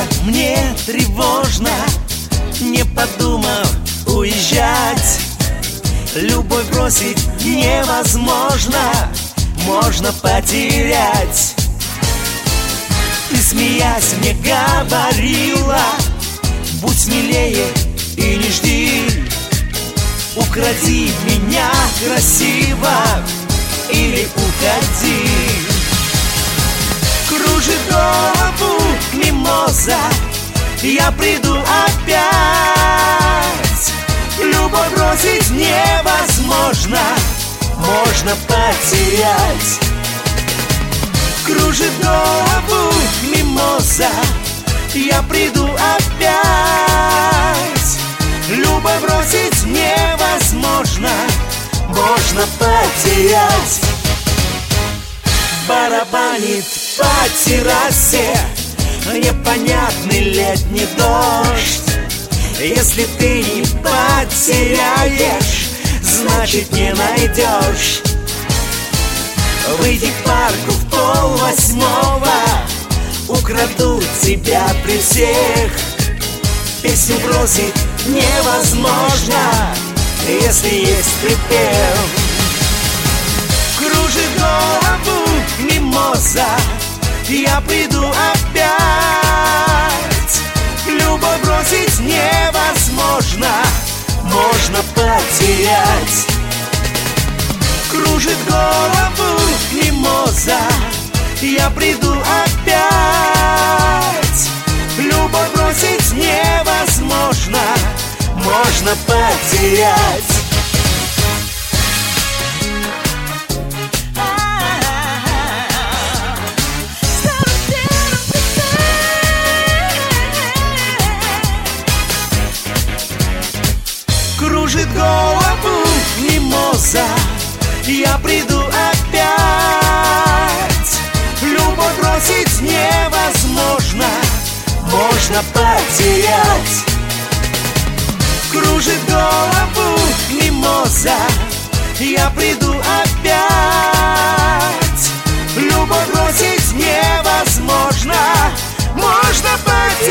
мне тревожно, не подумав уезжать. Любовь бросить невозможно, можно потерять. Ты, смеясь, мне говорила: будь смелее и не жди, укради меня красиво или уходи. Кружит голову мимоза, я приду опять. Любовь бросить невозможно, можно потерять. Кружит голову мимоза, я приду опять. Любовь бросить невозможно, можно потерять. Барабанит по террасе непонятный летний дождь. Если ты не потеряешь, значит не найдешь. Выйди к парку в 7:30, украду тебя при всех. Песню бросить невозможно, если есть припев. Кружит голову мимоза, я приду опять. Любовь бросить невозможно, можно потерять. Кружит голову мимоза, я приду опять. Любовь бросить невозможно, можно потерять. Кружит голову мимоза, я приду опять. Любовь бросить невозможно, можно потерять. Кружит голову мимоза, я приду опять. Любовь бросить невозможно, можно потерять.